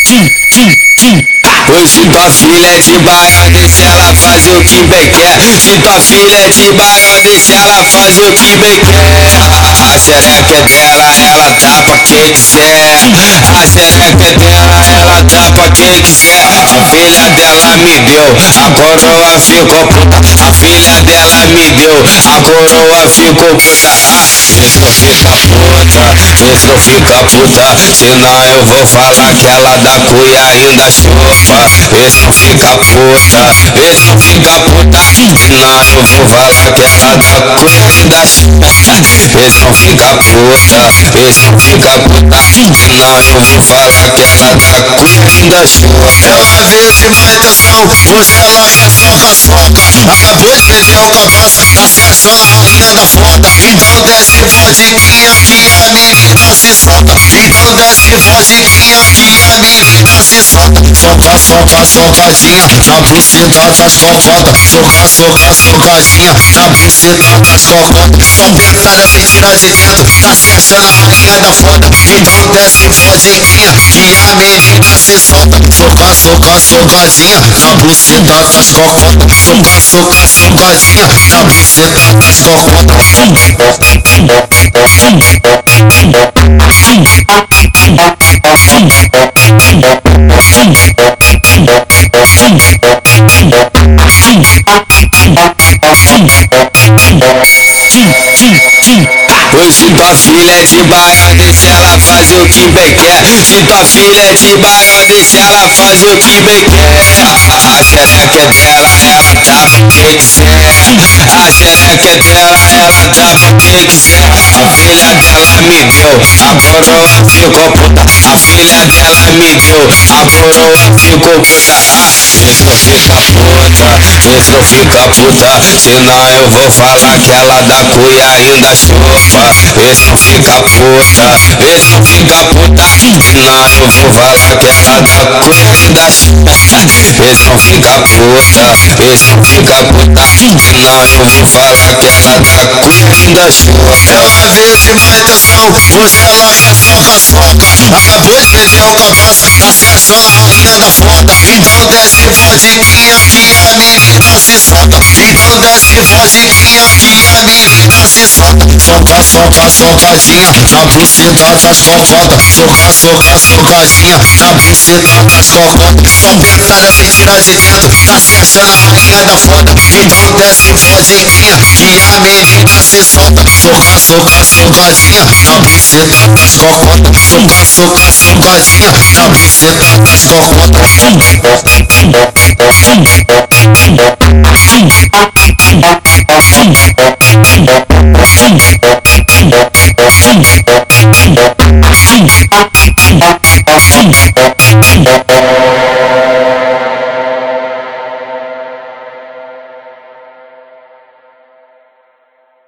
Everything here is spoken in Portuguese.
Hoje tua filha é de baião, deixa ela fazer o que bem quer. Se tua filha é de baião, deixa ela fazer o que bem quer. A xereca é dela, ela dá pra quem quiser. A xereca é dela, ela dá pra quem quiser. A filha dela me deu, a coroa ficou puta. A filha dela me deu, a coroa ficou puta. Vê se não fica puta, vê se não fica puta. Senão eu vou falar que ela dá cuia ainda chupa. Vê se não fica puta, vê se não fica puta. Senão eu vou falar que ela dá cuia ainda chupa. Vê se não fica puta, vê se não fica puta. Senão eu vou falar que ela dá cuia ainda chupa. Ela veio de má intenção, hoje ela é soca-soca. Acabou de beber uma taça, tá se achando a rainha da foda. Então desce vodinha que a menina se solta. Então desce vodinha que a menina se solta. Soca, soca, socadinha na buceta das cocotas. Soca, soca, socadinha na buceta das cocotas. Só pentada mentira de dentro, tá se achando a rainha da foda. Então desce vodinha que a menina se solta. Soca, soca, socadinha na buceta das cocotas. Soca, soca, socadinha na buceta das cocotas. Hoje tua filha é de baião, deixa ela fazer o que bem quer. Se tua filha é de baião, deixa ela fazer o que bem quer. A xereca é dela, ela dá pra quem quiser. A xereca é dela, ela dá pra quem quiser. A filha dela me deu, a coroa ficou puta. A filha dela me deu, a coroa ficou puta. Vê se não fica puta, vê se não fica puta. Senão eu vou falar que ela dá cuia ainda chupa. Vê se não fica puta, vê se não fica puta. Senão eu vou falar que ela dá cuia ainda chupa. Vê se não fica puta, vê se não fica puta. Senão eu vou falar que ela dá cuia ainda chupa. Ela veio de má intenção, hoje ela é soca-soca. Acabou de beber uma taça, tá se achando a rainha da foda. Então desce vodinha que a menina se solta. Então desce vodinha que a menina se solta. Soca, soca, socadinha na buceta das cocotas. Soca, soca, socadinha na buceta das cocotas. Só pentada mentira de dentro, tá se achando a rainha da foda. Então desce vodinha que a menina se solta. Soca, soca, socadinha na buceta das cocotas. Soca, soca, socadinha na buceta das cocotas. Sim.